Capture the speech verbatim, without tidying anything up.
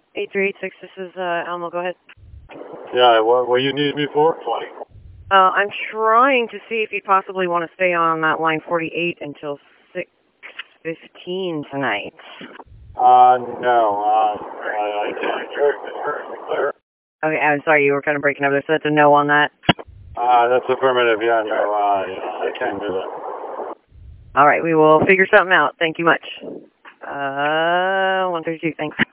eight three eight six, this is uh, Elmo, go ahead. Yeah, what, what you need me for? twenty. Uh, I'm trying to see if you possibly want to stay on that line forty-eight until six fifteen tonight. Uh, no, uh, I, I can't. Okay, I'm sorry, you were kind of breaking up there, so that's a no on that. Uh, that's affirmative, yeah, no, uh, I can't do that. All right, we will figure something out. Thank you much. Uh, one thirty-two, thanks.